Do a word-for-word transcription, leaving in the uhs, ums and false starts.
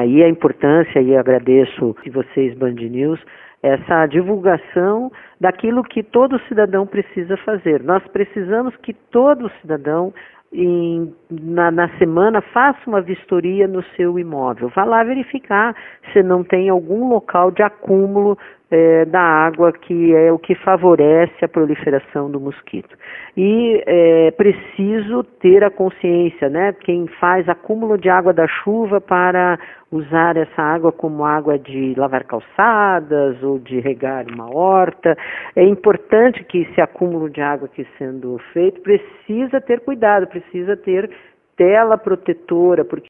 daí a importância, e agradeço de vocês, Band News, essa divulgação daquilo que todo cidadão precisa fazer. Nós precisamos que todo cidadão, em, na, na semana, faça uma vistoria no seu imóvel. Vá lá verificar se não tem algum local de acúmulo é, da água, que é o que favorece a proliferação do mosquito. E é preciso ter a consciência, né? Quem faz acúmulo de água da chuva para usar essa água como água de lavar calçadas ou de regar uma horta, é importante que esse acúmulo de água que sendo feito precisa ter cuidado, precisa ter tela protetora, porque